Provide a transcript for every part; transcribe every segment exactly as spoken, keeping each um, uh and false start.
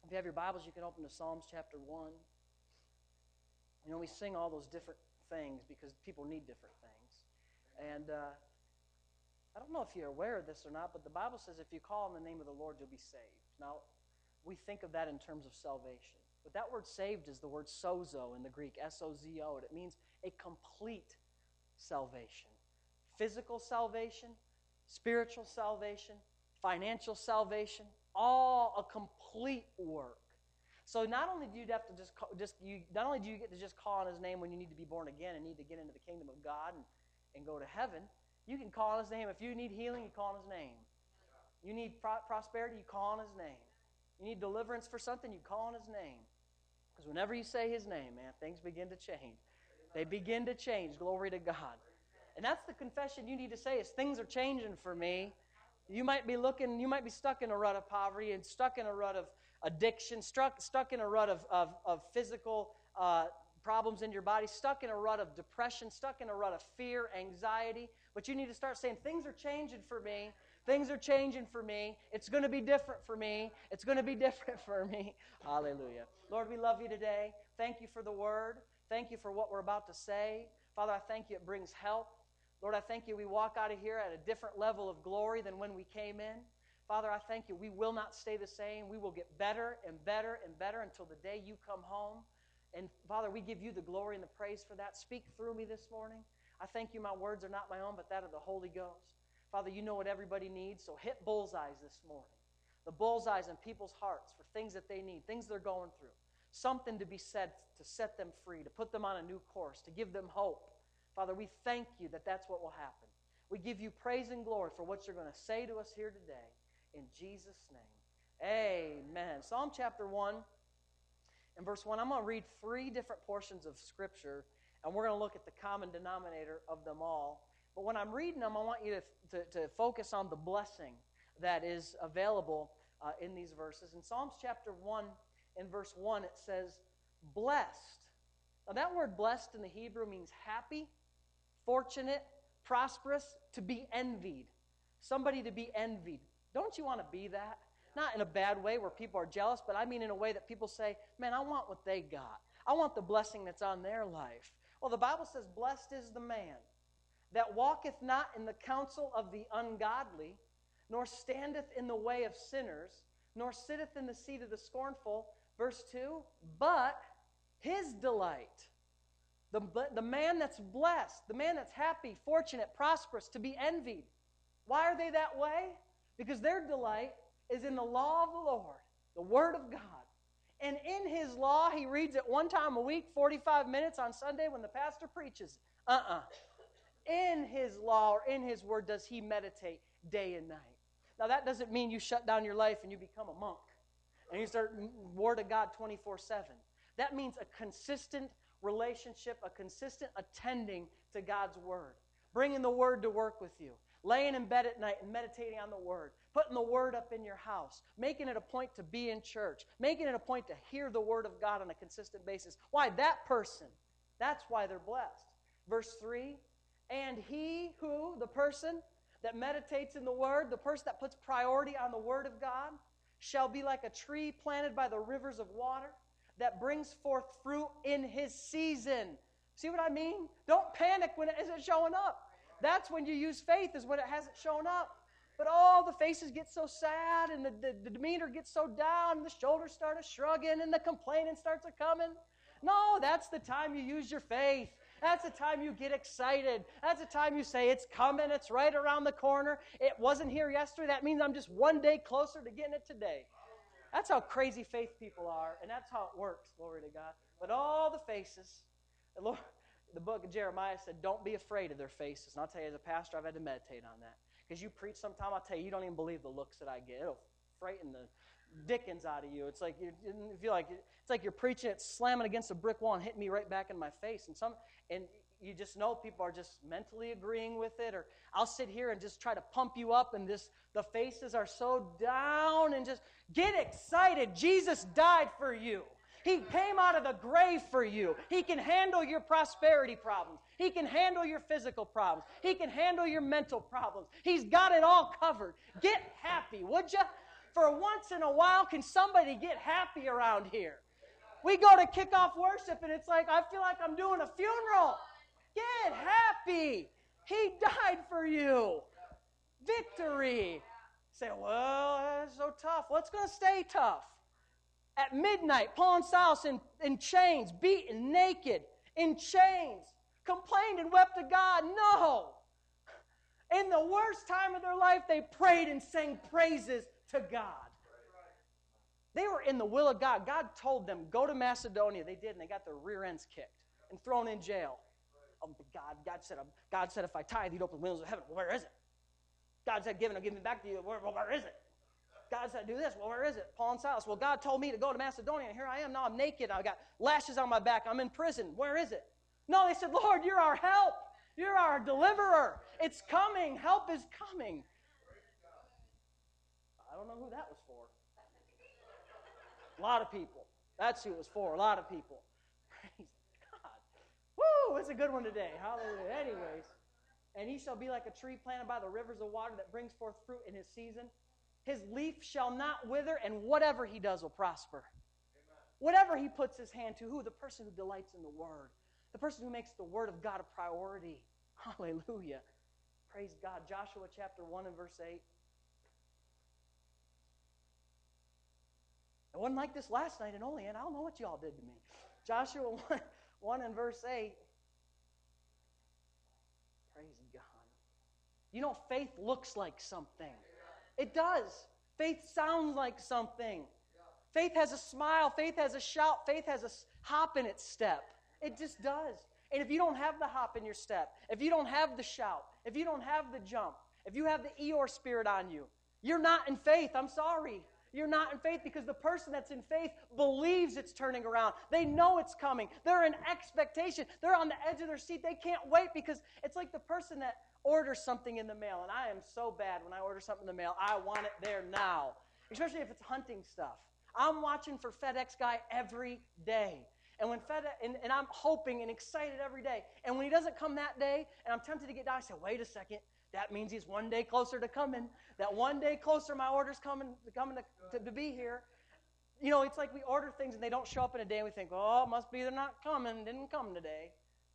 If you have your Bibles, you can open to Psalms chapter one. You know, we sing all those different things because people need different things. And uh, I don't know if you're aware of this or not, but the Bible says if you call on the name of the Lord, you'll be saved. Now, we think of that in terms of salvation. But that word saved is the word sozo in the Greek, S O Z O, and it means a complete salvation. Physical salvation, spiritual salvation, financial salvation, all a complete work. So not only do you have to just call, just you not only do you get to just call on His name when you need to be born again and need to get into the kingdom of God and, and go to heaven, you can call on His name. If you need healing, you call on His name. You need pro- prosperity, you call on His name. You need deliverance for something, you call on His name. Because whenever you say His name, man, things begin to change. They begin to change. Glory to God. And that's the confession you need to say is things are changing for me. You might be looking, you might be stuck in a rut of poverty and stuck in a rut of addiction, stuck, stuck in a rut of, of, of physical uh, problems in your body, stuck in a rut of depression, stuck in a rut of fear, anxiety. But you need to start saying, things are changing for me. Things are changing for me. It's going to be different for me. It's going to be different for me. Hallelujah. Lord, we love you today. Thank you for the word. Thank you for what we're about to say. Father, I thank you it brings help. Lord, I thank you we walk out of here at a different level of glory than when we came in. Father, I thank you we will not stay the same. We will get better and better and better until the day you come home. And Father, we give you the glory and the praise for that. Speak through me this morning. I thank you my words are not my own, but that of the Holy Ghost. Father, you know what everybody needs, so hit bullseyes this morning. The bullseyes in people's hearts for things that they need, things they're going through. Something to be said to set them free, to put them on a new course, to give them hope. Father, we thank you that that's what will happen. We give you praise and glory for what you're going to say to us here today. In Jesus' name, amen. Psalm chapter one and verse one, I'm going to read three different portions of Scripture, and we're going to look at the common denominator of them all. But when I'm reading them, I want you to, to, to focus on the blessing that is available uh, in these verses. In Psalms chapter one and verse one, it says, blessed. Now that word blessed in the Hebrew means happy, fortunate, prosperous, to be envied. Somebody to be envied. Don't you want to be that? Not in a bad way where people are jealous, but I mean in a way that people say, man, I want what they got. I want the blessing that's on their life. Well, the Bible says, blessed is the man that walketh not in the counsel of the ungodly, nor standeth in the way of sinners, nor sitteth in the seat of the scornful. Verse two, but his delight. The, the man that's blessed, the man that's happy, fortunate, prosperous, to be envied. Why are they that way? Because their delight is in the law of the Lord, the Word of God. And in His law, he reads it one time a week, forty-five minutes on Sunday when the pastor preaches. Uh-uh. In His law or in His Word does he meditate day and night. Now that doesn't mean you shut down your life and you become a monk and you start Word of God twenty-four seven. That means a consistent relationship, a consistent attending to God's Word. Bringing the Word to work with you. Laying in bed at night and meditating on the Word. Putting the Word up in your house. Making it a point to be in church. Making it a point to hear the Word of God on a consistent basis. Why? That person. That's why they're blessed. Verse three, and he who, the person that meditates in the Word, the person that puts priority on the Word of God, shall be like a tree planted by the rivers of water, that brings forth fruit in his season. See what I mean? Don't panic when it isn't showing up. That's when you use faith, is when it hasn't shown up. But all the faces get so sad, and the, the, the demeanor gets so down, and the shoulders start shrugging, and the complaining starts a coming. No, that's the time you use your faith. That's the time you get excited. That's the time you say, it's coming, it's right around the corner. It wasn't here yesterday. That means I'm just one day closer to getting it today. That's how crazy faith people are, and that's how it works, glory to God. But all the faces, the, Lord, the book of Jeremiah said, don't be afraid of their faces. And I'll tell you, as a pastor, I've had to meditate on that. Because you preach sometime, I'll tell you, you don't even believe the looks that I get. It'll frighten the dickens out of you. It's like you feel like it's like you're preaching, it's slamming against a brick wall and hitting me right back in my face. And some and you just know people are just mentally agreeing with it. Or I'll sit here and just try to pump you up, and just the faces are so down, and just get excited. Jesus died for you. He came out of the grave for you. He can handle your prosperity problems. He can handle your physical problems. He can handle your mental problems. He's got it all covered. Get happy, would you? For once in a while, can somebody get happy around here? We go to kick off worship, and it's like, I feel like I'm doing a funeral. Get happy. He died for you. Victory. Say, well, that's so tough. What's going to stay tough? At midnight, Paul and Silas in, in chains, beaten, naked, in chains, complained and wept to God. No. In the worst time of their life, they prayed and sang praises to God. They were in the will of God. God told them, go to Macedonia. They did, and they got their rear ends kicked and thrown in jail. Oh, God, God said, God said, if I tithe, He'd open the windows of heaven. Well, where is it? God said, give it, I'll give it back to you. Where, well, where is it? God said, do this. Well, where is it? Paul and Silas. Well, God told me to go to Macedonia, and here I am. Now I'm naked. I've got lashes on my back. I'm in prison. Where is it? No, they said, Lord, you're our help. You're our deliverer. It's coming. Help is coming. I don't know who that was for. A lot of people. That's who it was for. A lot of people. Praise God. Woo! It's a good one today. Hallelujah. Anyways. And he shall be like a tree planted by the rivers of water that brings forth fruit in his season. His leaf shall not wither, and whatever he does will prosper. Amen. Whatever he puts his hand to, who? The person who delights in the Word. The person who makes the Word of God a priority. Hallelujah. Praise God. Joshua chapter one and verse eight. It wasn't like this last night and only, and I don't know what y'all did to me. Joshua one, one and verse eight. Praise God. You know, faith looks like something. It does. Faith sounds like something. Faith has a smile. Faith has a shout. Faith has a hop in its step. It just does. And if you don't have the hop in your step, if you don't have the shout, if you don't have the jump, if you have the Eeyore spirit on you, you're not in faith. I'm sorry. You're not in faith because the person that's in faith believes it's turning around. They know it's coming. They're in expectation. They're on the edge of their seat. They can't wait because it's like the person that orders something in the mail. And I am so bad when I order something in the mail. I want it there now, especially if it's hunting stuff. I'm watching for FedEx guy every day. And when FedEx, and, and I'm hoping and excited every day. And when he doesn't come that day, and I'm tempted to get down, I say, wait a second. That means he's one day closer to coming. That one day closer, my order's coming, coming to, to, to be here. You know, it's like we order things and they don't show up in a day and we think, oh, it must be they're not coming. Didn't come today.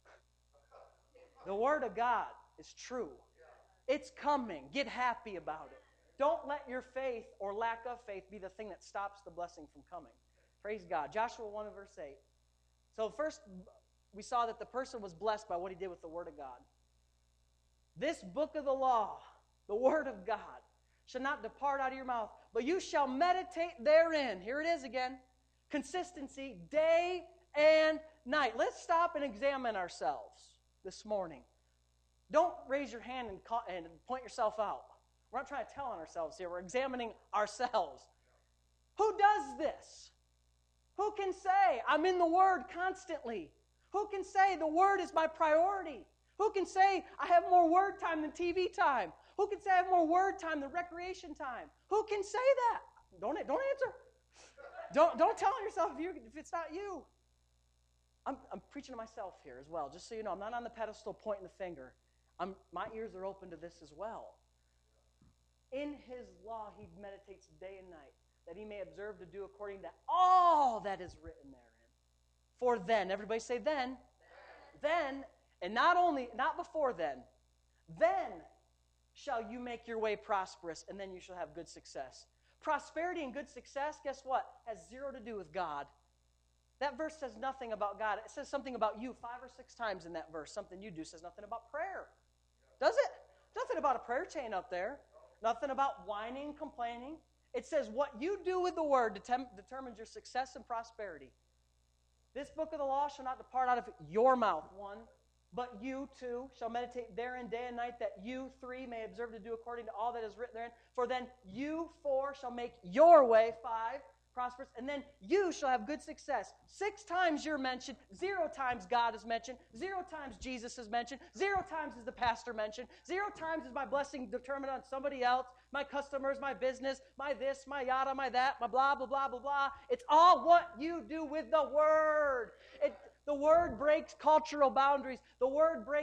The Word of God is true. It's coming. Get happy about it. Don't let your faith or lack of faith be the thing that stops the blessing from coming. Praise God. Joshua one and verse eight. So first, we saw that the person was blessed by what he did with the Word of God. This book of the law, the Word of God, shall not depart out of your mouth, but you shall meditate therein. Here it is again. Consistency, day and night. Let's stop and examine ourselves this morning. Don't raise your hand and, call, and point yourself out. We're not trying to tell on ourselves here. We're examining ourselves. Who does this? Who can say, I'm in the Word constantly? Who can say the Word is my priority? Who can say I have more Word time than T V time? Who can say I have more Word time than recreation time? Who can say that? Don't, don't answer. Don't, don't tell on yourself if, you, if it's not you. I'm, I'm preaching to myself here as well, just so you know. I'm not on the pedestal pointing the finger. I'm, my ears are open to this as well. In His law He meditates day and night, that He may observe to do according to all that is written therein. For then, everybody say then, then, and not only, not before then, then shall you make your way prosperous, and then you shall have good success. Prosperity and good success, guess what? Has zero to do with God. That verse says nothing about God. It says something about you five or six times in that verse. Something you do says nothing about prayer. Does it? Nothing about a prayer chain up there. Nothing about whining, complaining. It says what you do with the Word detem- determines your success and prosperity. This book of the law shall not depart out of your mouth, one, but you, two, shall meditate therein day and night, that you, three, may observe to do according to all that is written therein. For then you, four, shall make your way, five, prosperous, and then you shall have good success. Six times you're mentioned, zero times God is mentioned, zero times Jesus is mentioned, zero times is the pastor mentioned, zero times is my blessing determined on somebody else, my customers, my business, my this, my yada, my that, my blah, blah, blah, blah, blah. It's all what you do with the Word. It, the Word breaks cultural boundaries. The Word breaks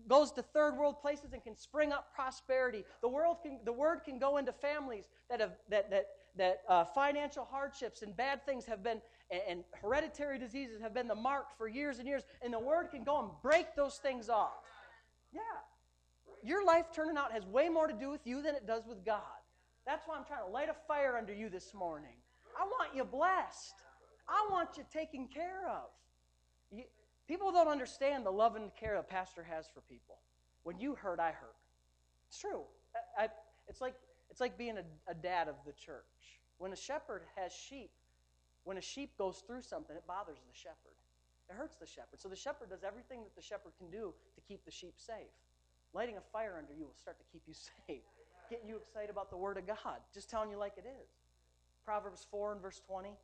goes to third world places and can spring up prosperity. The world can, the word can go into families that have that that that uh, financial hardships and bad things have been, and, and hereditary diseases have been the mark for years and years. And the word can go and break those things off. Yeah, your life turning out has way more to do with you than it does with God. That's why I'm trying to light a fire under you this morning. I want you blessed. I want you taken care of. You, people don't understand the love and care a pastor has for people. When you hurt, I hurt. It's true. I, I, it's like it's like being a, a dad of the church. When a shepherd has sheep, when a sheep goes through something, it bothers the shepherd. It hurts the shepherd. So the shepherd does everything that the shepherd can do to keep the sheep safe. Lighting a fire under you will start to keep you safe. Getting you excited about the Word of God. Just telling you like it is. Proverbs four and verse twenty.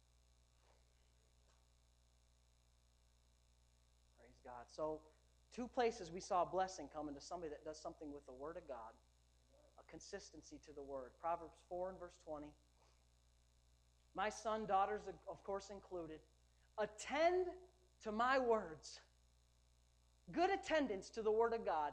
Praise God. So, two places we saw a blessing coming to somebody that does something with the Word of God. A consistency to the Word. Proverbs four and verse twenty. My son, daughters, of course included, attend to my words. Good attendance to the Word of God.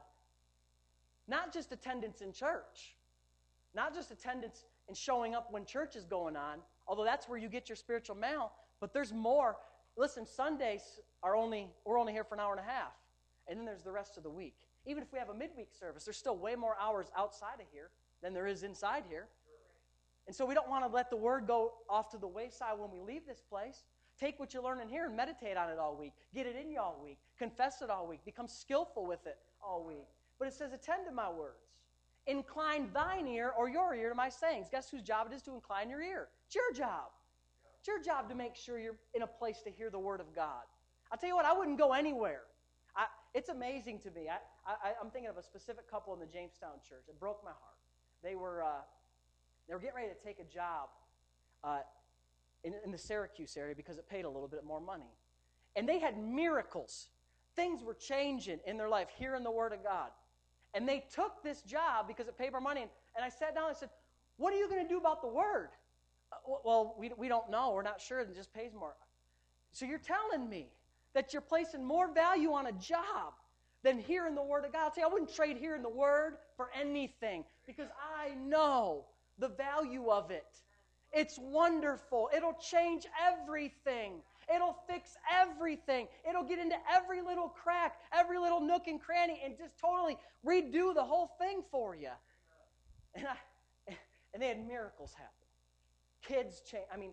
Not just attendance in church. Not just attendance in showing up when church is going on, although that's where you get your spiritual mail, but there's more. Listen, Sundays are only, we're only here for an hour and a half, and then there's the rest of the week. Even if we have a midweek service, there's still way more hours outside of here than there is inside here. And so we don't want to let the Word go off to the wayside when we leave this place. Take what you learn in here and meditate on it all week. Get it in you all week. Confess it all week. Become skillful with it all week. But it says, attend to my words. Incline thine ear or your ear to my sayings. Guess whose job it is to incline your ear? It's your job. It's your job to make sure you're in a place to hear the Word of God. I'll tell you what, I wouldn't go anywhere. I, it's amazing to me. I, I, I'm thinking of a specific couple in the Jamestown church. It broke my heart. They were, uh, they were getting ready to take a job uh, in, in the Syracuse area because it paid a little bit more money. And they had miracles. Things were changing in their life, hearing the Word of God. And they took this job because it paid more money. And, and I sat down and I said, what are you going to do about the Word? Uh, well, we, we don't know. We're not sure. It just pays more. So you're telling me that you're placing more value on a job than hearing the Word of God? I'll tell you, I wouldn't trade hearing the Word for anything because I know the value of it. It's wonderful. It'll change everything. It'll fix everything. It'll get into every little crack, every little nook and cranny, and just totally redo the whole thing for you. And I, and they had miracles happen. Kids change. I mean,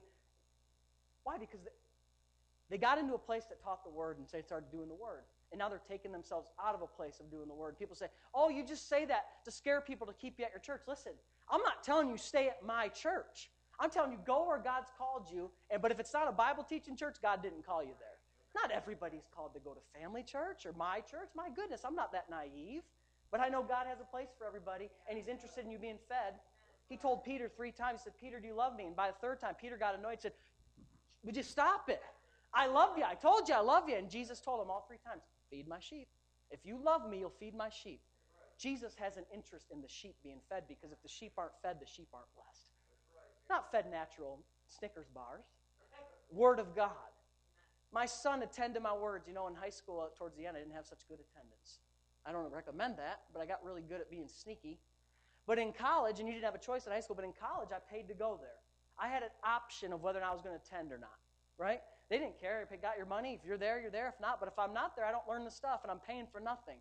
why? Because they, they got into a place that taught the Word, and they started doing the Word. And now they're taking themselves out of a place of doing the Word. People say, oh, you just say that to scare people to keep you at your church. Listen, I'm not telling you stay at my church. I'm telling you, go where God's called you. And but if it's not a Bible teaching church, God didn't call you there. Not everybody's called to go to family church or my church. My goodness, I'm not that naive. But I know God has a place for everybody, and He's interested in you being fed. He told Peter three times, he said, Peter, do you love me? And by the third time, Peter got annoyed and said, would you stop it? I love you. I told you I love you. And Jesus told him all three times, feed my sheep. If you love me, you'll feed my sheep. Jesus has an interest in the sheep being fed because if the sheep aren't fed, the sheep aren't blessed. Not fed natural Snickers bars. Word of God. My son, attend to my words. You know, in high school, towards the end, I didn't have such good attendance. I don't recommend that, but I got really good at being sneaky. But in college, and you didn't have a choice in high school, but in college, I paid to go there. I had an option of whether or not I was going to attend or not, right? They didn't care. If you got your money, if you're there, you're there. If not, but if I'm not there, I don't learn the stuff, and I'm paying for nothing.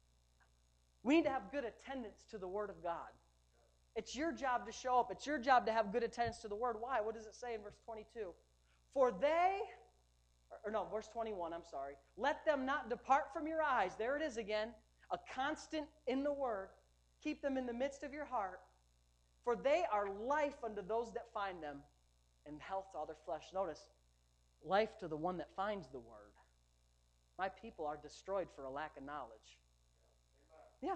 We need to have good attendance to the Word of God. It's your job to show up. It's your job to have good attendance to the Word. Why? What does it say in verse twenty-two? For they, or no, verse twenty-one, I'm sorry. Let them not depart from your eyes. There it is again. A constant in the Word. Keep them in the midst of your heart. For they are life unto those that find them, and health to all their flesh. Notice, life to the one that finds the Word. My people are destroyed for a lack of knowledge. Yeah.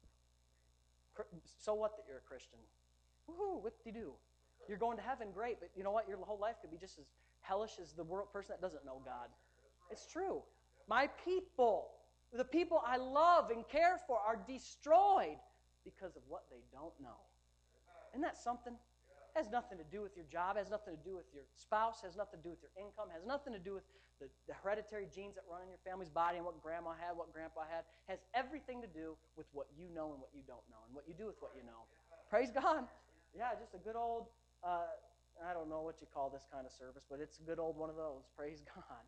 So what that you're a Christian? Woohoo, whip-de-doo. You're going to heaven, great, but you know what? Your whole life could be just as hellish as the world person that doesn't know God. It's true. My people, the people I love and care for, are destroyed because of what they don't know. Isn't that something? Has nothing to do with your job, has nothing to do with your spouse, has nothing to do with your income, has nothing to do with the, the hereditary genes that run in your family's body and what grandma had, what grandpa had. Has everything to do with what you know and what you don't know and what you do with what you know. Praise God. Yeah, just a good old, uh, I don't know what you call this kind of service, but it's a good old one of those. Praise God.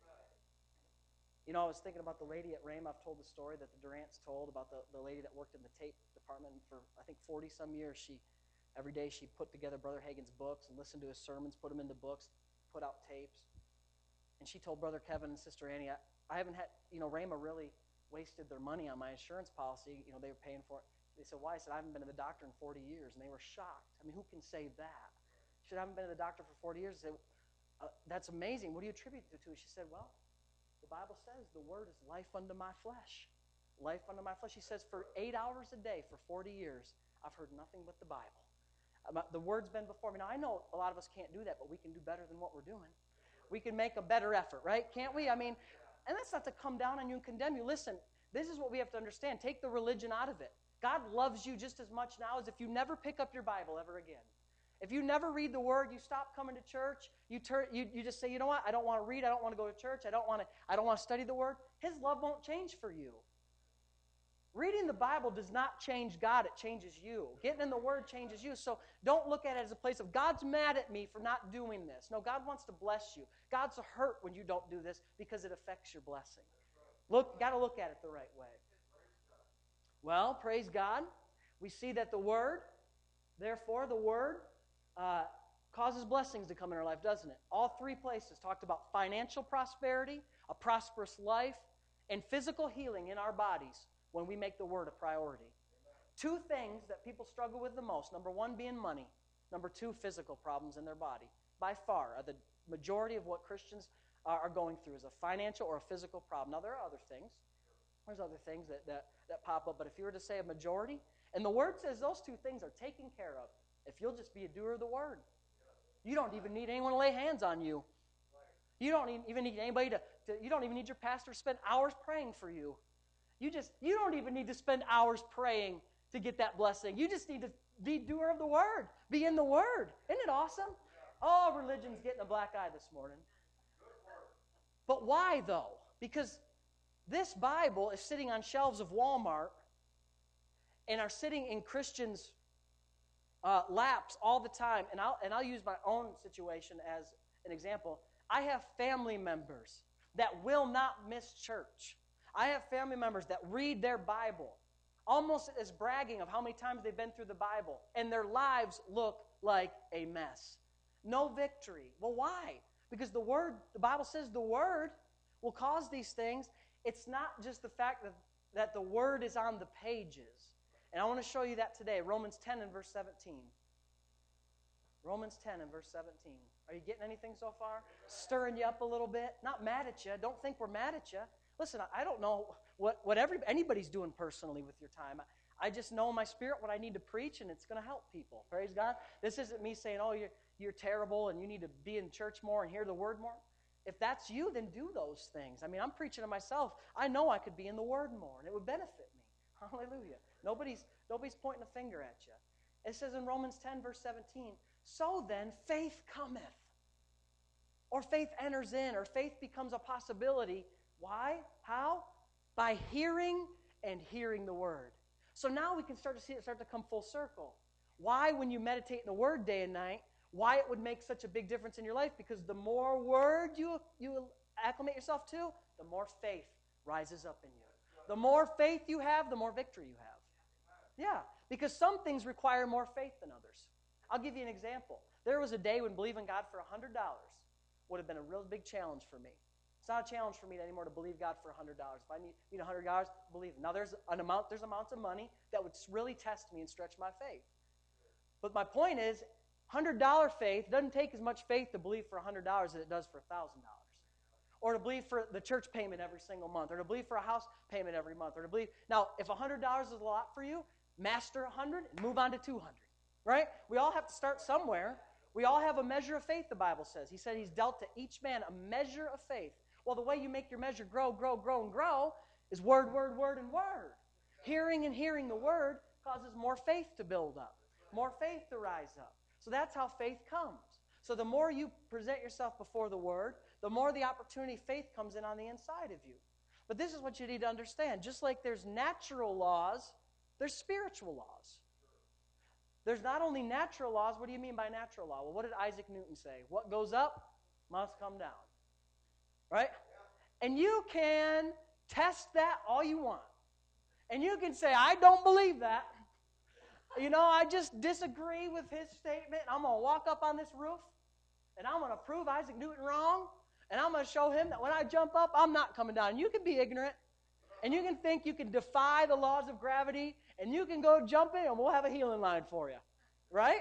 You know, I was thinking about the lady at Rhema. I've told the story that the Durants told about the, the lady that worked in the tape department for, I think, forty-some years. She, every day she put together Brother Hagin's books and listened to his sermons, put them into books, put out tapes. And she told Brother Kevin and Sister Annie, I, I haven't had, you know, Rhema really wasted their money on my insurance policy. You know, they were paying for it. They said, why? I said, I haven't been to the doctor in forty years. And they were shocked. I mean, who can say that? She said, I haven't been to the doctor for forty years. I said, uh, that's amazing. What do you attribute it to? She said, well, the Bible says the word is life unto my flesh. Life unto my flesh. She says, for eight hours a day for forty years, I've heard nothing but the Bible. The word's been before me. Now, I know a lot of us can't do that, but we can do better than what we're doing. We can make a better effort, right? Can't we? I mean, and that's not to come down on you and condemn you. Listen, this is what we have to understand. Take the religion out of it. God loves you just as much now as if you never pick up your Bible ever again. If you never read the Word, you stop coming to church, you, turn, you, you just say, you know what, I don't want to read, I don't want to go to church, I don't want to, I don't want to study the Word, His love won't change for you. Reading the Bible does not change God, it changes you. Getting in the Word changes you. So don't look at it as a place of, God's mad at me for not doing this. No, God wants to bless you. God's hurt when you don't do this because it affects your blessing. Look, got to look at it the right way. Well, praise God. We see that the Word, therefore, the Word uh, causes blessings to come in our life, doesn't it? All three places talked about financial prosperity, a prosperous life, and physical healing in our bodies when we make the Word a priority. Two things that people struggle with the most. Number one being money. Number two, physical problems in their body. By far, are the majority of what Christians are going through is a financial or a physical problem. Now, there are other things. There's other things that, that, that pop up. But if you were to say a majority, and the Word says those two things are taken care of if you'll just be a doer of the Word. You don't even need anyone to lay hands on you. You don't even need anybody to, to you don't even need your pastor to spend hours praying for you. You just you don't even need to spend hours praying to get that blessing. You just need to be doer of the Word. Be in the Word. Isn't it awesome? Oh, religion's getting a black eye this morning. But why, though? Because this Bible is sitting on shelves of Walmart and are sitting in Christians' uh, laps all the time. And I'll, and I'll use my own situation as an example. I have family members that will not miss church. I have family members that read their Bible almost as bragging of how many times they've been through the Bible, and their lives look like a mess. No victory. Well, why? Because the Word, the Bible says the Word will cause these things. It's not just the fact that, that the Word is on the pages. And I want to show you that today. Romans ten and verse seventeen. Romans ten and verse seventeen. Are you getting anything so far? Stirring you up a little bit? Not mad at you. Don't think we're mad at you. Listen, I don't know what, what every, anybody's doing personally with your time. I just know in my spirit what I need to preach, and it's going to help people. Praise God. This isn't me saying, oh, you're, you're terrible and you need to be in church more and hear the Word more. If that's you, then do those things. I mean, I'm preaching to myself. I know I could be in the Word more, and it would benefit me. Hallelujah. Nobody's, nobody's pointing a finger at you. It says in Romans ten, verse seventeen, so then faith cometh, or faith enters in, or faith becomes a possibility. Why? How? By hearing and hearing the Word. So now we can start to see it start to come full circle. Why, when you meditate in the Word day and night, why it would make such a big difference in your life? Because the more Word you, you acclimate yourself to, the more faith rises up in you. The more faith you have, the more victory you have. Yeah, because some things require more faith than others. I'll give you an example. There was a day when believing God for one hundred dollars would have been a real big challenge for me. It's not a challenge for me anymore to believe God for one hundred dollars. If I need, need one hundred dollars, believe it. Now, there's an amount, there's amounts of money that would really test me and stretch my faith. But my point is, one hundred dollars faith doesn't take as much faith to believe for one hundred dollars as it does for one thousand dollars. Or to believe for the church payment every single month. Or to believe for a house payment every month. Or to believe, now, if one hundred dollars is a lot for you, master one hundred and move on to two hundred. Right? We all have to start somewhere. We all have a measure of faith, the Bible says. He said He's dealt to each man a measure of faith. Well, the way you make your measure grow, grow, grow, and grow is word, word, word, and word. Hearing and hearing the Word causes more faith to build up, more faith to rise up. So that's how faith comes. So the more you present yourself before the Word, the more the opportunity faith comes in on the inside of you. But this is what you need to understand. Just like there's natural laws, there's spiritual laws. There's not only natural laws. What do you mean by natural law? Well, what did Isaac Newton say? What goes up must come down. Right? And you can test that all you want. And you can say, I don't believe that. You know, I just disagree with his statement. I'm going to walk up on this roof, and I'm going to prove Isaac Newton wrong, and I'm going to show him that when I jump up, I'm not coming down. You can be ignorant, and you can think you can defy the laws of gravity, and you can go jump in, and we'll have a healing line for you. Right?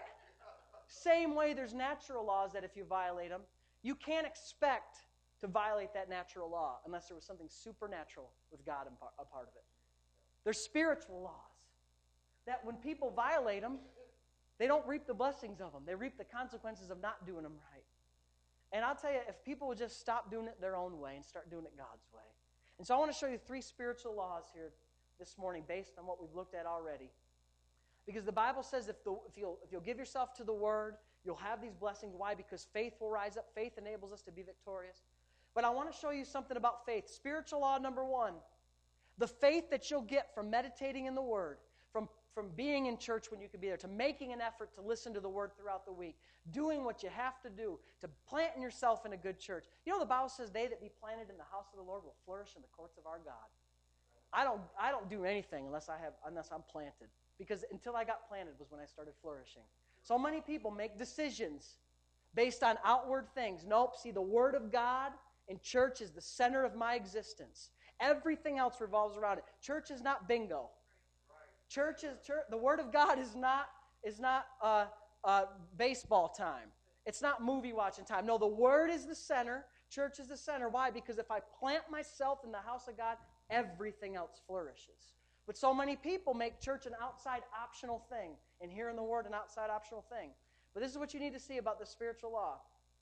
Same way there's natural laws that if you violate them, you can't expect to violate that natural law unless there was something supernatural with God a part of it. There's spiritual laws that when people violate them, they don't reap the blessings of them. They reap the consequences of not doing them right. And I'll tell you, if people would just stop doing it their own way and start doing it God's way. And so I want to show you three spiritual laws here this morning based on what we've looked at already. Because the Bible says if, the, if, you'll, if you'll give yourself to the Word, you'll have these blessings. Why? Because faith will rise up. Faith enables us to be victorious. But I want to show you something about faith. Spiritual law number one. The faith that you'll get from meditating in the Word, from, from being in church when you can be there, to making an effort to listen to the Word throughout the week, doing what you have to do, to planting yourself in a good church. You know the Bible says they that be planted in the house of the Lord will flourish in the courts of our God. I don't, I don't do anything unless, I have, unless I'm planted. Because until I got planted was when I started flourishing. So many people make decisions based on outward things. Nope, see, the Word of God in church is the center of my existence. Everything else revolves around it. Church is not bingo. Church is church, the Word of God is not is not uh, uh, baseball time. It's not movie watching time. No, the Word is the center. Church is the center. Why? Because if I plant myself in the house of God, everything else flourishes. But so many people make church an outside optional thing, and hearing the Word an outside optional thing. But this is what you need to see about the spiritual law,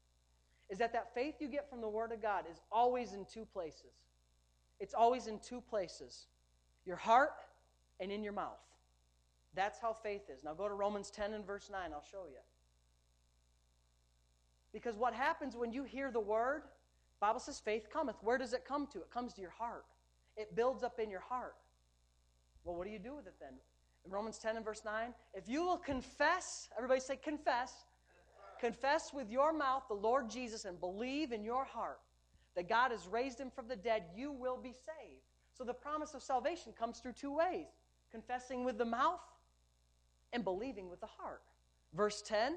is that that faith you get from the Word of God is always in two places. It's always in two places, your heart and in your mouth. That's how faith is. Now go to Romans ten and verse nine. I'll show you. Because what happens when you hear the Word, the Bible says faith cometh. Where does it come to? It comes to your heart. It builds up in your heart. Well, what do you do with it then? In Romans ten and verse nine, if you will confess, everybody say confess, confess with your mouth the Lord Jesus and believe in your heart that God has raised Him from the dead, you will be saved. So the promise of salvation comes through two ways, confessing with the mouth and believing with the heart. Verse ten,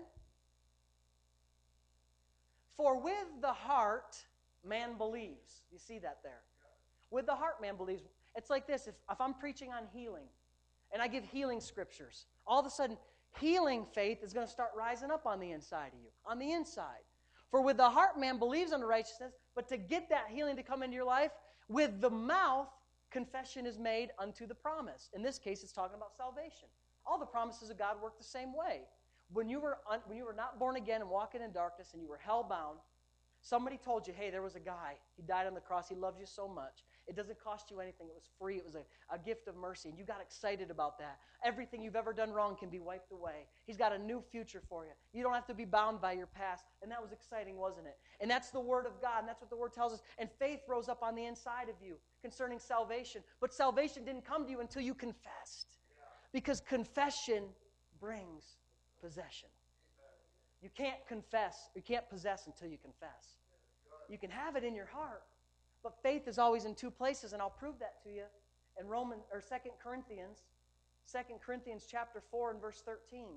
for with the heart man believes. You see that there. With the heart man believes. It's like this, if, if I'm preaching on healing and I give healing scriptures, all of a sudden healing faith is going to start rising up on the inside of you, on the inside. For with the heart man believes unto righteousness, but to get that healing to come into your life, with the mouth confession is made unto the promise. In this case, it's talking about salvation. All the promises of God work the same way. When you were un, when you were not born again and walking in darkness and you were hell-bound, somebody told you, hey, there was a guy. He died on the cross. He loved you so much. It doesn't cost you anything. It was free. It was a, a gift of mercy. And you got excited about that. Everything you've ever done wrong can be wiped away. He's got a new future for you. You don't have to be bound by your past. And that was exciting, wasn't it? And that's the Word of God. And that's what the Word tells us. And faith rose up on the inside of you concerning salvation. But salvation didn't come to you until you confessed. Because confession brings possession. You can't confess, you can't possess until you confess. You can have it in your heart, but faith is always in two places, and I'll prove that to you in Roman or Second Corinthians, Second Corinthians chapter four and verse thirteen.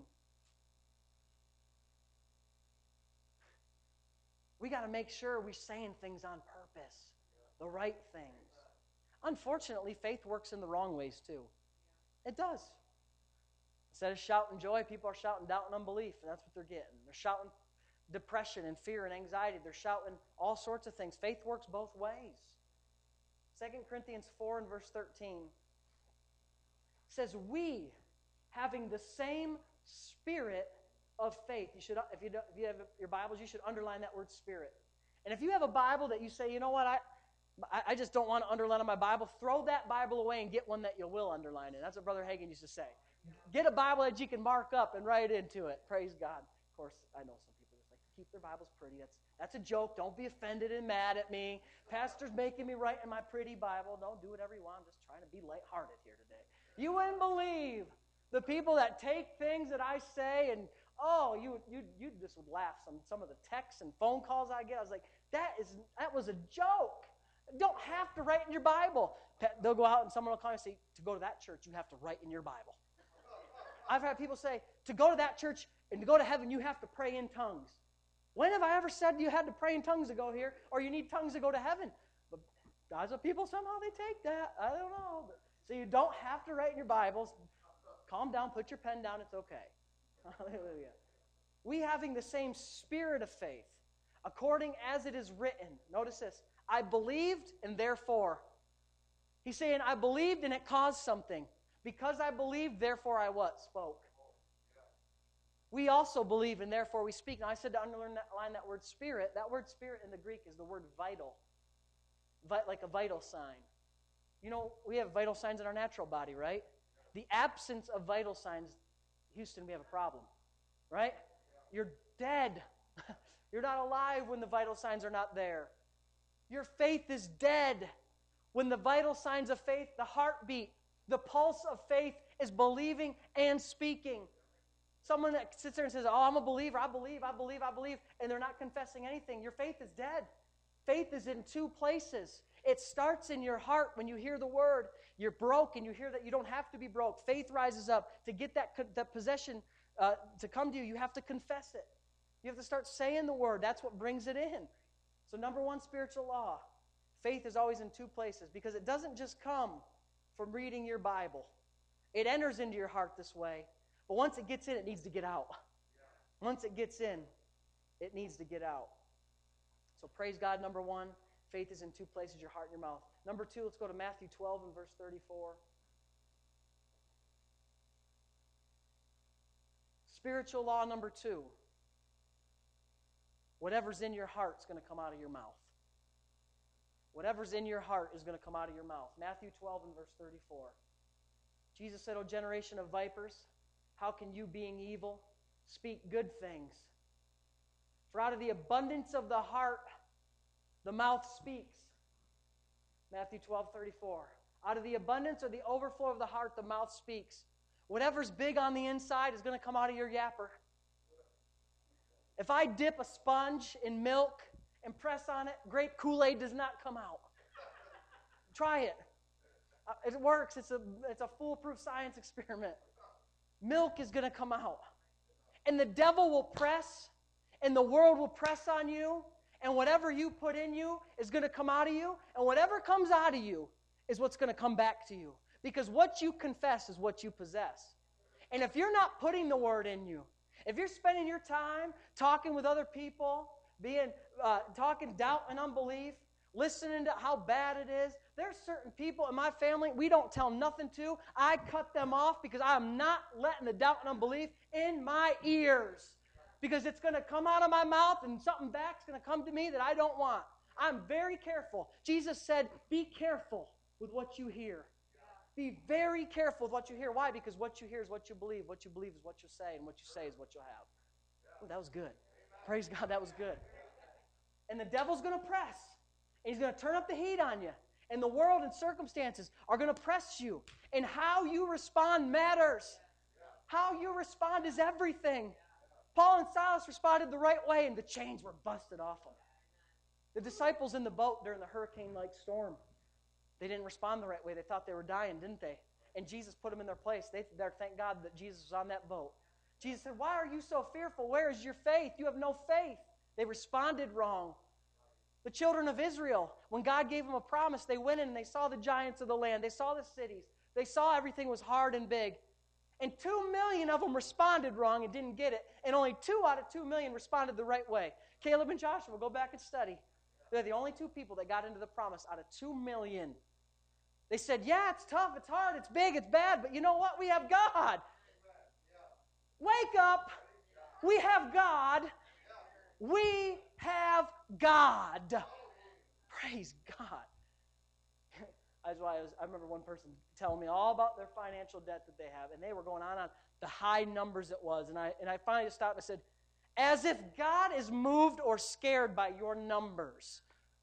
We got to make sure we're saying things on purpose, the right things. Unfortunately, faith works in the wrong ways too. It does. Instead of shouting joy, people are shouting doubt and unbelief, and that's what they're getting. They're shouting depression and fear and anxiety. They're shouting all sorts of things. Faith works both ways. Second Corinthians four and verse thirteen says, we, having the same spirit of faith. You should, if you, if you have your Bibles, you should underline that word spirit. And if you have a Bible that you say, you know what, I, I just don't want to underline in my Bible, throw that Bible away and get one that you will underline in. That's what Brother Hagin used to say. Get a Bible that you can mark up and write into it. Praise God. course, I know some people just like to keep their Bibles pretty. That's, that's a joke. Don't be offended and mad at me. Pastor's making me write in my pretty Bible. Don't do whatever you want. I'm just trying to be lighthearted here today. You wouldn't believe the people that take things that I say and, oh, you you you just would laugh. Some some of the texts and phone calls I get, I was like, that is that was a joke. You don't have to write in your Bible. They'll go out and someone will call and say, to go to that church, you have to write in your Bible. I've had people say, to go to that church and to go to heaven, you have to pray in tongues. When have I ever said you had to pray in tongues to go here, or you need tongues to go to heaven? But God's of people, somehow they take that. I don't know. So you don't have to write in your Bibles. Calm down, put your pen down, it's okay. Hallelujah. We having the same spirit of faith, according as it is written. Notice this. I believed, and therefore. He's saying, I believed, and it caused something. Because I believed, therefore I what? Spoke. We also believe, and therefore we speak. Now, I said to underline that, line that word spirit. That word spirit in the Greek is the word vital. Vi- like a vital sign. You know, we have vital signs in our natural body, right? The absence of vital signs, Houston, we have a problem. Right? You're dead. You're not alive when the vital signs are not there. Your faith is dead when the vital signs of faith, the heartbeat, the pulse of faith is believing and speaking. Someone that sits there and says, oh, I'm a believer, I believe, I believe, I believe, and they're not confessing anything. Your faith is dead. Faith is in two places. It starts in your heart when you hear the word. You're broke and you hear that you don't have to be broke. Faith rises up. To get that, that possession uh, to come to you, you have to confess it. You have to start saying the word. That's what brings it in. So number one, spiritual law. Faith is always in two places because it doesn't just come from reading your Bible. It enters into your heart this way. But once it gets in, it needs to get out. Once it gets in, it needs to get out. So praise God, number one. Faith is in two places, your heart and your mouth. Number two, let's go to Matthew twelve and verse thirty-four. Spiritual law number two. Whatever's in your heart is going to come out of your mouth. Whatever's in your heart is going to come out of your mouth. Matthew twelve and verse thirty-four. Jesus said, O generation of vipers, how can you, being evil, speak good things? For out of the abundance of the heart, the mouth speaks. Matthew twelve, thirty-four. Out of the abundance or the overflow of the heart, the mouth speaks. Whatever's big on the inside is going to come out of your yapper. If I dip a sponge in milk and press on it, grape Kool-Aid does not come out. Try it. Uh, it works. It's a, it's a foolproof science experiment. Milk is going to come out. And the devil will press, and the world will press on you, and whatever you put in you is going to come out of you, and whatever comes out of you is what's going to come back to you. Because what you confess is what you possess. And if you're not putting the word in you, if you're spending your time talking with other people, being uh, talking doubt and unbelief, listening to how bad it is, there's certain people in my family we don't tell nothing to. I cut them off because I'm not letting the doubt and unbelief in my ears. Because it's going to come out of my mouth and something back's going to come to me that I don't want. I'm very careful. Jesus said, be careful with what you hear. Be very careful with what you hear. Why? Because what you hear is what you believe. What you believe is what you say, and what you say is what you'll have. Ooh, that was good. Praise God, that was good. And the devil's going to press. And he's going to turn up the heat on you. And the world and circumstances are going to press you. And how you respond matters. How you respond is everything. Paul and Silas responded the right way, and the chains were busted off them. The disciples in the boat during the hurricane-like storm, they didn't respond the right way. They thought they were dying, didn't they? And Jesus put them in their place. They there, thank God that Jesus was on that boat. Jesus said, why are you so fearful? Where is your faith? You have no faith. They responded wrong. The children of Israel, when God gave them a promise, they went in and they saw the giants of the land. They saw the cities. They saw everything was hard and big. And two million of them responded wrong and didn't get it. And only two out of two million responded the right way. Caleb and Joshua, go back and study. They're the only two people that got into the promise out of two million. They said, yeah, it's tough, it's hard, it's big, it's bad, but you know what? We have God. Wake up. We have God. We have God. Praise God. That's why I, was, I remember one person telling me all about their financial debt that they have, and they were going on on the high numbers it was. And I, and I finally just stopped and I said, As if God is moved or scared by your numbers.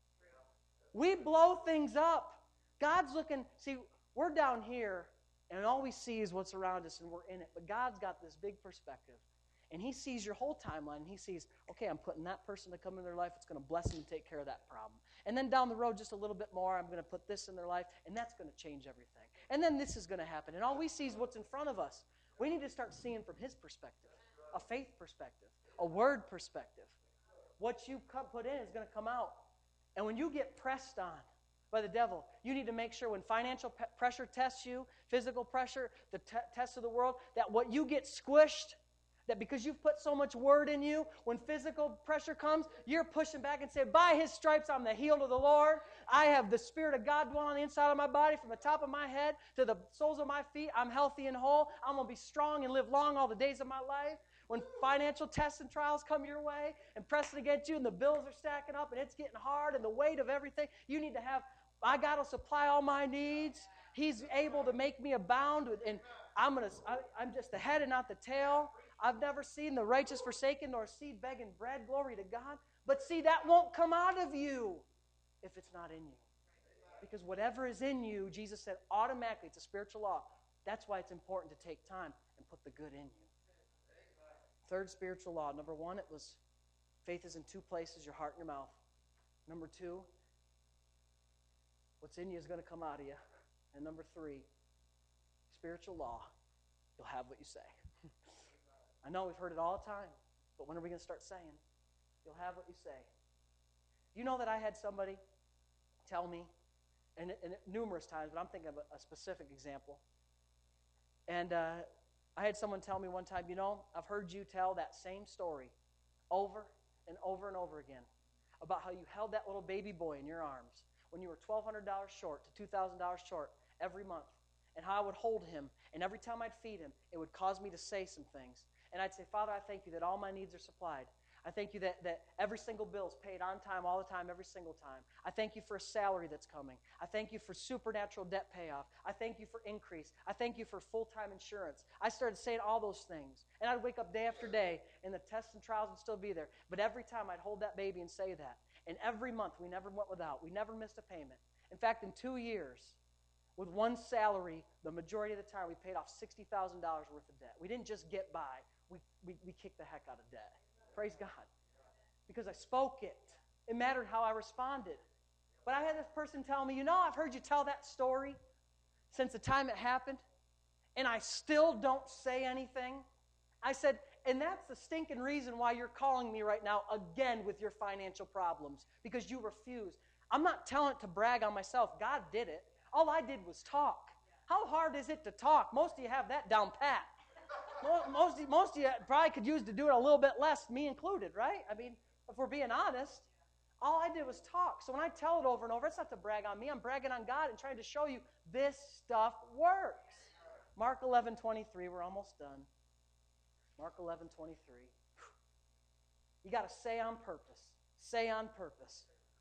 We blow things up. God's looking, see, we're down here, and all we see is what's around us, and we're in it. But God's got this big perspective. And He sees your whole timeline, and He sees, okay, I'm putting that person to come in their life. It's going to bless them and take care of that problem. And then down the road just a little bit more, I'm going to put this in their life, and that's going to change everything. And then this is going to happen. And all we see is what's in front of us. We need to start seeing from His perspective, a faith perspective, a word perspective. What you put in is going to come out. And when you get pressed on by the devil, you need to make sure when financial pe- pressure tests you, physical pressure, the te- tests of the world, that what you get squished, that because you've put so much word in you, when physical pressure comes, you're pushing back and saying, by His stripes I'm the healed of the Lord. I have the Spirit of God dwelling on the inside of my body, from the top of my head to the soles of my feet. I'm healthy and whole. I'm going to be strong and live long all the days of my life. When financial tests and trials come your way and pressing against you and the bills are stacking up and it's getting hard and the weight of everything, you need to have, my God will supply all my needs. He's able to make me abound, with, and I'm gonna. I, I'm just the head and not the tail. I've never seen the righteous forsaken nor seed begging bread. Glory to God. But see, that won't come out of you if it's not in you. Because whatever is in you, Jesus said, automatically, it's a spiritual law. That's why it's important to take time and put the good in you. Third spiritual law. Number one, it was faith is in two places, your heart and your mouth. Number two, what's in you is going to come out of you. And number three, spiritual law, you'll have what you say. I know we've heard it all the time, but when are we going to start saying, you'll have what you say? You know that I had somebody tell me, and, and numerous times, but I'm thinking of a, a specific example. And uh, I had someone tell me one time, you know, I've heard you tell that same story over and over and over again about how you held that little baby boy in your arms when you were twelve hundred dollars short to two thousand dollars short every month, and how I would hold him, and every time I'd feed him, it would cause me to say some things. And I'd say, Father, I thank you that all my needs are supplied. I thank you that, that every single bill is paid on time, all the time, every single time. I thank you for a salary that's coming. I thank you for supernatural debt payoff. I thank you for increase. I thank you for full-time insurance. I started saying all those things. And I'd wake up day after day, and the tests and trials would still be there. But every time I'd hold that baby and say that. And every month we never went without. We never missed a payment. In fact, in two years, with one salary, the majority of the time we paid off sixty thousand dollars worth of debt. We didn't just get by. We, we, we kicked the heck out of debt. Praise God. Because I spoke it. It mattered how I responded. But I had this person tell me, you know, I've heard you tell that story since the time it happened, and I still don't say anything. I said, and that's the stinking reason why you're calling me right now again with your financial problems, because you refuse. I'm not telling it to brag on myself. God did it. All I did was talk. How hard is it to talk? Most of you have that down pat. Most, most of you probably could use to do it a little bit less, me included, right? I mean, if we're being honest, all I did was talk. So when I tell it over and over, it's not to brag on me. I'm bragging on God and trying to show you this stuff works. Mark eleven twenty-three, we're almost done. Mark eleven twenty-three. You got to say on purpose. Say on purpose.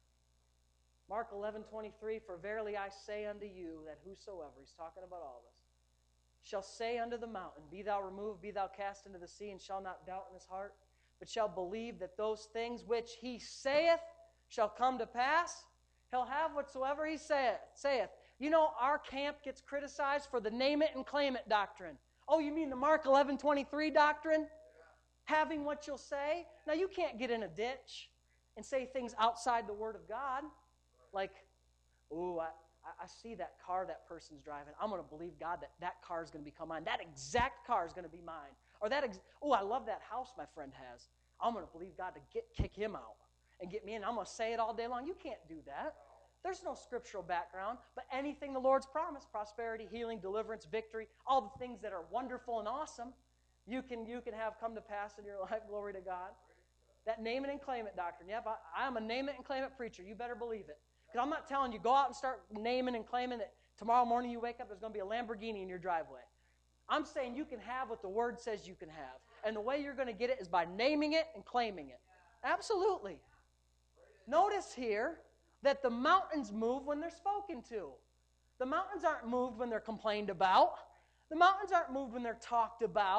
Mark eleven twenty-three, for verily I say unto you that whosoever, he's talking about all of us, shall say unto the mountain, be thou removed, be thou cast into the sea, and shall not doubt in his heart, but shall believe that those things which he saith shall come to pass, he'll have whatsoever he saith. saith. You know, our camp gets criticized for the name it and claim it doctrine. Oh, you mean the Mark eleven twenty-three doctrine? Having what you'll say? Now, you can't get in a ditch and say things outside the Word of God. Like, ooh, I, I see that car that person's driving. I'm going to believe God that that car is going to become mine. That exact car is going to be mine. Or that, ex- oh, I love that house my friend has. I'm going to believe God to get kick him out and get me in. I'm going to say it all day long. You can't do that. There's no scriptural background, but anything the Lord's promised, prosperity, healing, deliverance, victory, all the things that are wonderful and awesome, you can, you can have come to pass in your life. Glory to God. That name it and claim it doctrine. Yep, I, I'm a name it and claim it preacher. You better believe it. Because I'm not telling you, go out and start naming and claiming that tomorrow morning you wake up, there's going to be a Lamborghini in your driveway. I'm saying you can have what the Word says you can have. And the way you're going to get it is by naming it and claiming it. Absolutely. Notice here that the mountains move when they're spoken to. The mountains aren't moved when they're complained about. The mountains aren't moved when they're talked about.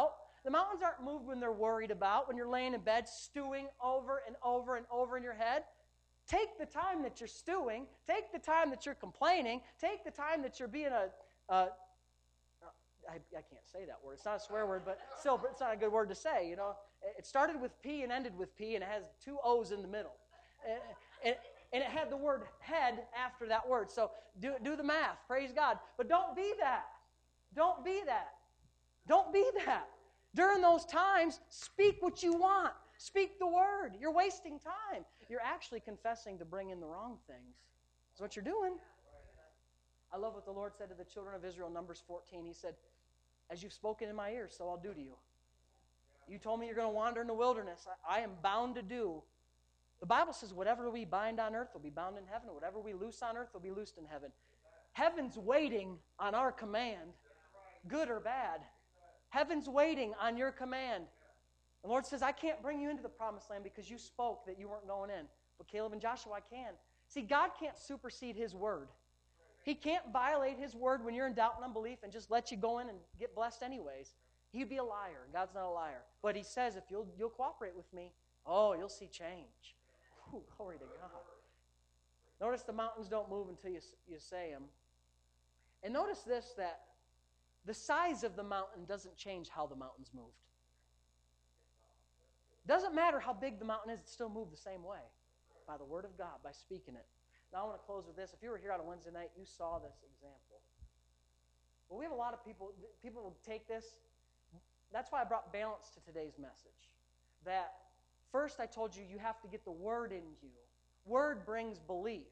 The mountains aren't moved when they're worried about, when you're laying in bed stewing over and over and over in your head. Take the time that you're stewing. Take the time that you're complaining. Take the time that you're being a... a I, I can't say that word. It's not a swear word, but still, it's not a good word to say, you know. It started with P and ended with P, and it has two O's in the middle. And, and, and it had the word head after that word. So do, do the math. Praise God. But don't be that. Don't be that. Don't be that. During those times, speak what you want. Speak the word. You're wasting time. You're actually confessing to bring in the wrong things. That's what you're doing. I love what the Lord said to the children of Israel, Numbers fourteen. He said, as you've spoken in my ears, so I'll do to you. You told me you're going to wander in the wilderness. I, I am bound to do. The Bible says whatever we bind on earth will be bound in heaven. Whatever we loose on earth will be loosed in heaven. Heaven's waiting on our command, good or bad. Heaven's waiting on your command. The Lord says, I can't bring you into the promised land because you spoke that you weren't going in. But Caleb and Joshua, I can. See, God can't supersede His word. He can't violate His word when you're in doubt and unbelief and just let you go in and get blessed anyways. He'd be a liar. God's not a liar. But He says, if you'll, you'll cooperate with me, oh, you'll see change. Ooh, glory to God. Notice the mountains don't move until you, you say them. And notice this, that the size of the mountain doesn't change how the mountain's moved. Doesn't matter how big the mountain is, it still moves the same way. By the word of God, by speaking it. Now I want to close with this. If you were here on a Wednesday night, you saw this example. Well, we have a lot of people, people will take this. That's why I brought balance to today's message. That first I told you, you have to get the word in you. Word brings belief.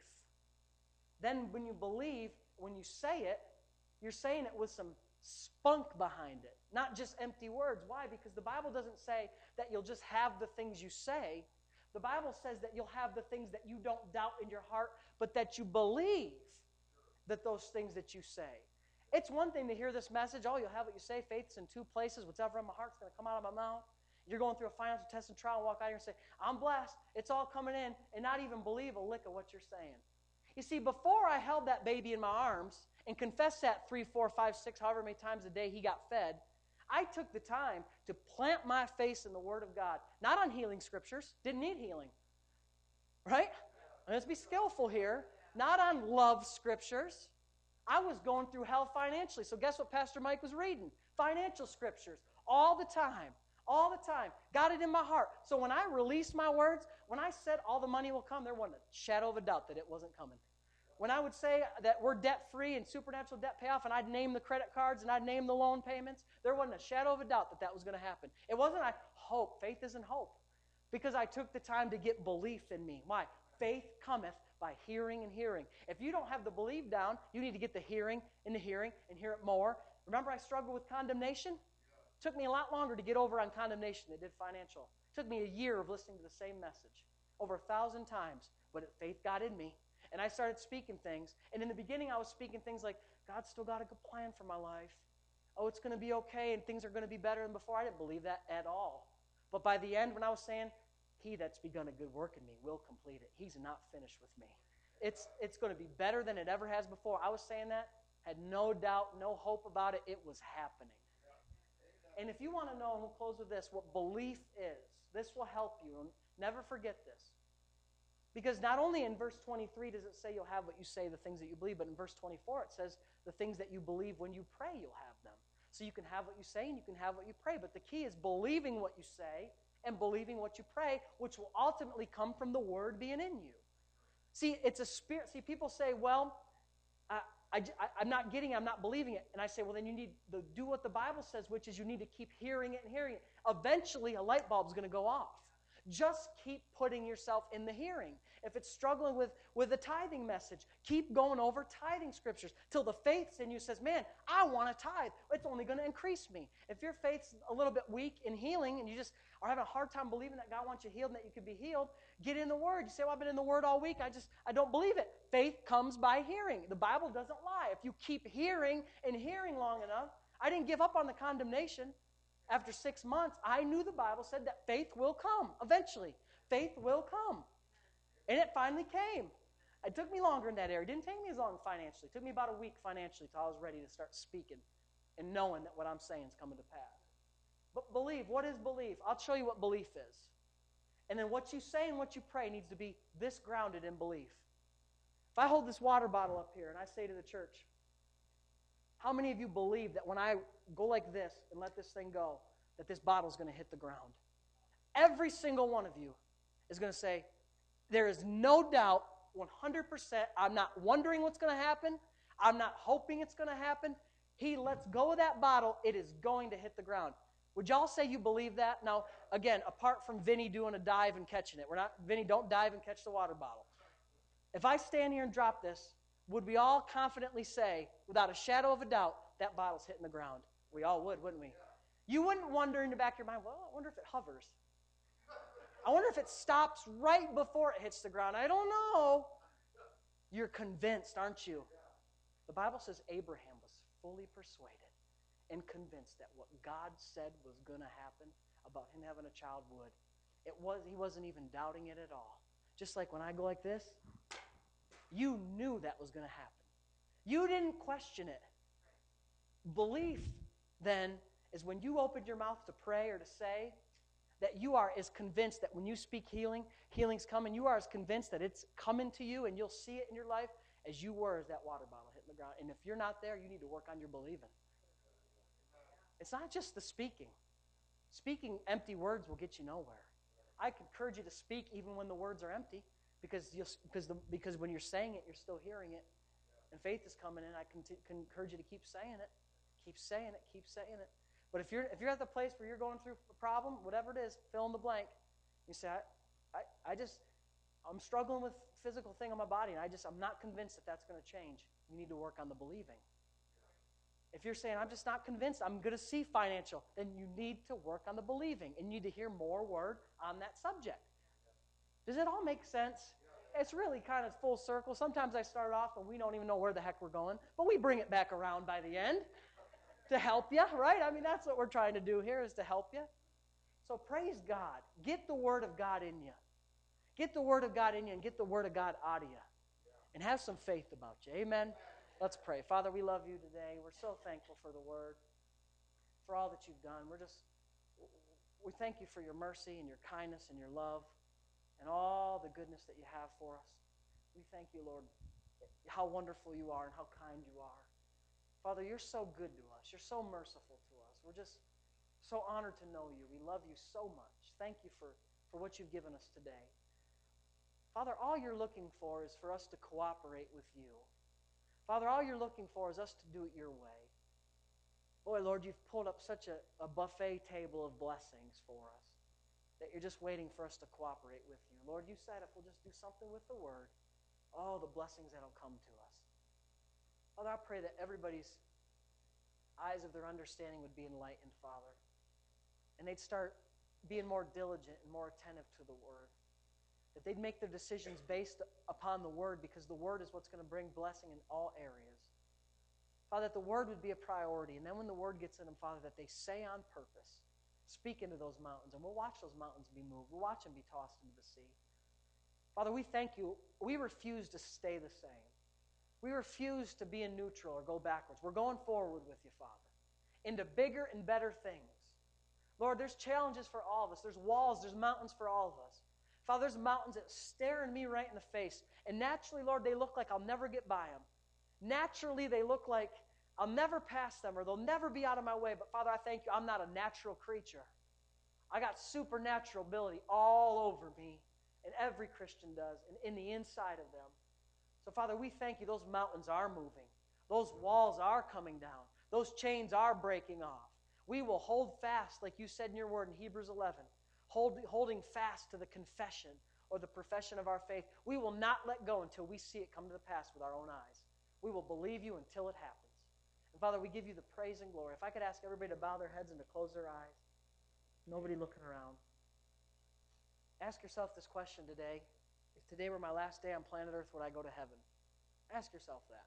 Then when you believe, when you say it, you're saying it with some spunk behind it. Not just empty words. Why? Because the Bible doesn't say that you'll just have the things you say. The Bible says that you'll have the things that you don't doubt in your heart, but that you believe that those things that you say. It's one thing to hear this message, oh, you'll have what you say, faith's in two places, whatever in my heart's going to come out of my mouth. You're going through a financial test and trial, walk out here and say, I'm blessed, it's all coming in, and not even believe a lick of what you're saying. You see, before I held that baby in my arms and confessed that three, four, five, six, however many times a day he got fed, I took the time to plant my face in the Word of God. Not on healing scriptures. Didn't need healing. Right? Let's be skillful here. Not on love scriptures. I was going through hell financially. So guess what Pastor Mike was reading? Financial scriptures. All the time. All the time. Got it in my heart. So when I released my words, when I said all the money will come, there wasn't a shadow of a doubt that it wasn't coming. When I would say that we're debt-free and supernatural debt payoff, and I'd name the credit cards and I'd name the loan payments, there wasn't a shadow of a doubt that that was going to happen. It wasn't I hope. Faith isn't hope. Because I took the time to get belief in me. Why? Faith cometh by hearing and hearing. If you don't have the belief down, you need to get the hearing and the hearing and hear it more. Remember I struggled with condemnation? It took me a lot longer to get over on condemnation than it did financial. It took me a year of listening to the same message. Over a thousand times. But faith got in me. And I started speaking things. And in the beginning, I was speaking things like, God's still got a good plan for my life. Oh, it's going to be okay, and things are going to be better than before. I didn't believe that at all. But by the end, when I was saying, He that's begun a good work in me will complete it. He's not finished with me. It's, it's going to be better than it ever has before. I was saying that, had no doubt, no hope about it. It was happening. And if you want to know, and we'll close with this, what belief is, this will help you. Never forget this. Because not only in verse twenty-three does it say you'll have what you say, the things that you believe, but in verse twenty-four it says the things that you believe when you pray, you'll have them. So you can have what you say and you can have what you pray. But the key is believing what you say and believing what you pray, which will ultimately come from the Word being in you. See, it's a spirit. See, people say, well, I, I, I'm not getting it, I'm not believing it. And I say, well, then you need to do what the Bible says, which is you need to keep hearing it and hearing it. Eventually, a light bulb's going to go off. Just keep putting yourself in the hearing. If it's struggling with, with the tithing message, keep going over tithing scriptures till the faith in you says, man, I want to tithe. It's only going to increase me. If your faith's a little bit weak in healing and you just are having a hard time believing that God wants you healed and that you could be healed, get in the Word. You say, well, I've been in the Word all week. I just, I don't believe it. Faith comes by hearing. The Bible doesn't lie. If you keep hearing and hearing long enough, I didn't give up on the condemnation. After six months, I knew the Bible said that faith will come eventually. Faith will come. And it finally came. It took me longer in that area. It didn't take me as long financially. It took me about a week financially until I was ready to start speaking and knowing that what I'm saying is coming to pass. But believe, what is belief? I'll show you what belief is. And then what you say and what you pray needs to be this grounded in belief. If I hold this water bottle up here and I say to the church, how many of you believe that when I go like this and let this thing go, that this bottle is going to hit the ground? Every single one of you is going to say, there is no doubt, one hundred percent, I'm not wondering what's going to happen. I'm not hoping it's going to happen. He lets go of that bottle, it is going to hit the ground. Would y'all say you believe that? Now, again, apart from Vinny doing a dive and catching it. We're not, Vinny, don't dive and catch the water bottle. If I stand here and drop this, would we all confidently say, without a shadow of a doubt, that bottle's hitting the ground? We all would, wouldn't we? You wouldn't wonder in the back of your mind, well, I wonder if it hovers. I wonder if it stops right before it hits the ground. I don't know. You're convinced, aren't you? The Bible says Abraham was fully persuaded and convinced that what God said was going to happen about him having a child would. It was, he wasn't even doubting it at all. Just like when I go like this, you knew that was going to happen. You didn't question it. Belief, then, is when you open your mouth to pray or to say, that you are as convinced that when you speak healing, healing's coming. You are as convinced that it's coming to you and you'll see it in your life as you were as that water bottle hitting the ground. And if you're not there, you need to work on your believing. It's not just the speaking. Speaking empty words will get you nowhere. I encourage you to speak even when the words are empty, because you'll, because the, because when you're saying it, you're still hearing it, and faith is coming in. I can, t- can encourage you to keep saying it, keep saying it, keep saying it. But if you're if you're at the place where you're going through a problem, whatever it is, fill in the blank. You say, I, I, I just I'm struggling with physical thing on my body, and I just I'm not convinced that that's going to change. You need to work on the believing. If you're saying, I'm just not convinced I'm going to see financial, then you need to work on the believing, and you need to hear more word on that subject. Does it all make sense? It's really kind of full circle. Sometimes I start off and we don't even know where the heck we're going, but we bring it back around by the end to help you, right? I mean, that's what we're trying to do here, is to help you. So praise God. Get the Word of God in you. Get the Word of God in you and get the Word of God out of you. And have some faith about you. Amen? Let's pray. Father, we love you today. We're so thankful for the Word, for all that you've done. We're just, we thank you for your mercy and your kindness and your love and all the goodness that you have for us. We thank you, Lord, how wonderful you are and how kind you are. Father, you're so good to us. You're so merciful to us. We're just so honored to know you. We love you so much. Thank you for, for what you've given us today. Father, all you're looking for is for us to cooperate with you. Father, all you're looking for is us to do it your way. Boy, Lord, you've pulled up such a, a buffet table of blessings for us that you're just waiting for us to cooperate with you. Lord, you said if we'll just do something with the Word, all the blessings that'll come to us. Father, I pray that everybody's eyes of their understanding would be enlightened, Father, and they'd start being more diligent and more attentive to the Word, that they'd make their decisions based upon the Word, because the Word is what's going to bring blessing in all areas. Father, that the Word would be a priority, and then when the Word gets in them, Father, that they say on purpose, speak into those mountains, and we'll watch those mountains be moved. We'll watch them be tossed into the sea. Father, we thank you. We refuse to stay the same. We refuse to be in neutral or go backwards. We're going forward with you, Father, into bigger and better things. Lord, there's challenges for all of us. There's walls, there's mountains for all of us. Father, there's mountains that stare me right in the face. And naturally, Lord, they look like I'll never get by them. Naturally, they look like I'll never pass them or they'll never be out of my way. But Father, I thank you, I'm not a natural creature. I got supernatural ability all over me, and every Christian does, and in the inside of them. So, Father, we thank you. Those mountains are moving. Those walls are coming down. Those chains are breaking off. We will hold fast, like you said in your word in Hebrews eleven, hold, holding fast to the confession or the profession of our faith. We will not let go until we see it come to the pass with our own eyes. We will believe you until it happens. And, Father, we give you the praise and glory. If I could ask everybody to bow their heads and to close their eyes. Nobody looking around. Ask yourself this question today. If today were my last day on planet Earth, would I go to heaven? Ask yourself that.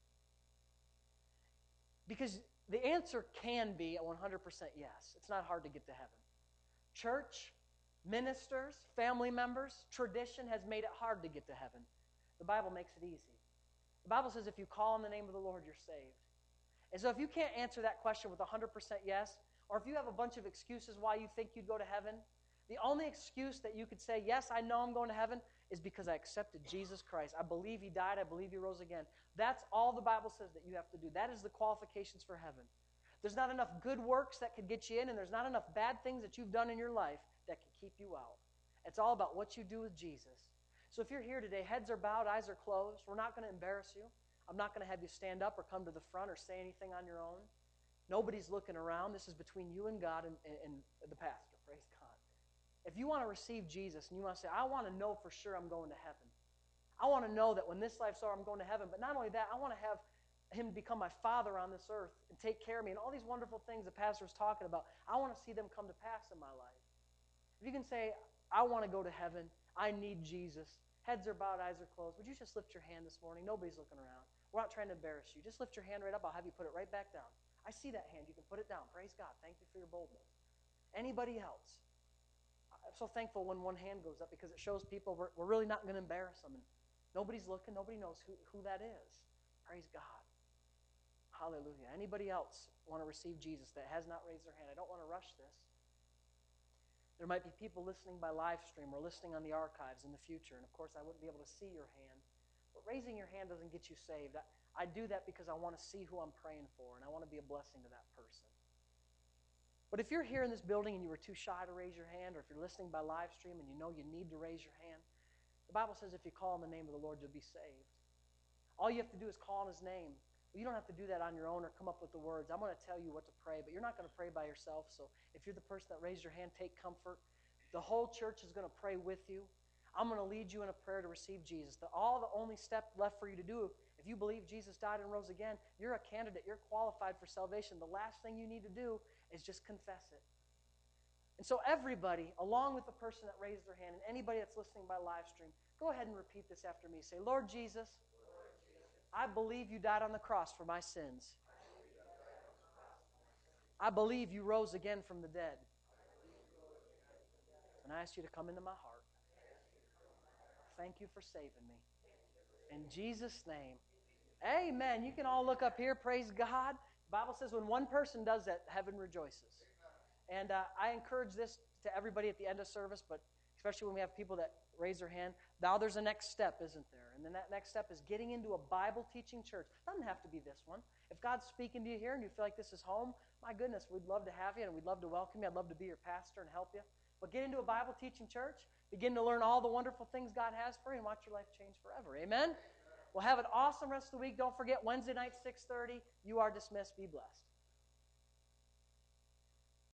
Because the answer can be a one hundred percent yes. It's not hard to get to heaven. Church, ministers, family members, tradition has made it hard to get to heaven. The Bible makes it easy. The Bible says if you call on the name of the Lord, you're saved. And so if you can't answer that question with one hundred percent yes, or if you have a bunch of excuses why you think you'd go to heaven, the only excuse that you could say, yes, I know I'm going to heaven, is because I accepted Jesus Christ. I believe He died. I believe He rose again. That's all the Bible says that you have to do. That is the qualifications for heaven. There's not enough good works that could get you in, and there's not enough bad things that you've done in your life that can keep you out. It's all about what you do with Jesus. So if you're here today, heads are bowed, eyes are closed, we're not going to embarrass you. I'm not going to have you stand up or come to the front or say anything on your own. Nobody's looking around. This is between you and God and, and, and the pastor. Praise God. If you want to receive Jesus and you want to say, I want to know for sure I'm going to heaven. I want to know that when this life's over, I'm going to heaven. But not only that, I want to have Him become my Father on this earth and take care of me and all these wonderful things the pastor's talking about. I want to see them come to pass in my life. If you can say, I want to go to heaven, I need Jesus, heads are bowed, eyes are closed, would you just lift your hand this morning? Nobody's looking around. We're not trying to embarrass you. Just lift your hand right up. I'll have you put it right back down. I see that hand. You can put it down. Praise God. Thank you for your boldness. Anybody else? I'm so thankful when one hand goes up because it shows people we're, we're really not going to embarrass them. And nobody's looking. Nobody knows who, who that is. Praise God. Hallelujah. Anybody else want to receive Jesus that has not raised their hand? I don't want to rush this. There might be people listening by live stream or listening on the archives in the future. And, of course, I wouldn't be able to see your hand. But raising your hand doesn't get you saved. I, I do that because I want to see who I'm praying for, and I want to be a blessing to that person. But if you're here in this building and you were too shy to raise your hand, or if you're listening by live stream and you know you need to raise your hand, the Bible says if you call on the name of the Lord, you'll be saved. All you have to do is call on His name. Well, you don't have to do that on your own or come up with the words. I'm going to tell you what to pray, but you're not going to pray by yourself. So if you're the person that raised your hand, take comfort. The whole church is going to pray with you. I'm going to lead you in a prayer to receive Jesus. The, all the only step left for you to do, if you believe Jesus died and rose again, you're a candidate. You're qualified for salvation. The last thing you need to do is just confess it. And so everybody, along with the person that raised their hand and anybody that's listening by live stream, go ahead and repeat this after me. Say, Lord Jesus, I believe you died on the cross for my sins. I believe you rose again from the dead. And I ask you to come into my heart. Thank you for saving me. In Jesus' name, amen. You can all look up here. Praise God. The Bible says when one person does that, heaven rejoices. And uh, I encourage this to everybody at the end of service, but especially when we have people that raise their hand. Now there's a next step, isn't there? And then that next step is getting into a Bible-teaching church. It doesn't have to be this one. If God's speaking to you here and you feel like this is home, my goodness, we'd love to have you and we'd love to welcome you. I'd love to be your pastor and help you. But get into a Bible-teaching church. Begin to learn all the wonderful things God has for you and watch your life change forever. Amen? Well, have an awesome rest of the week. Don't forget, Wednesday night, six thirty. You are dismissed. Be blessed.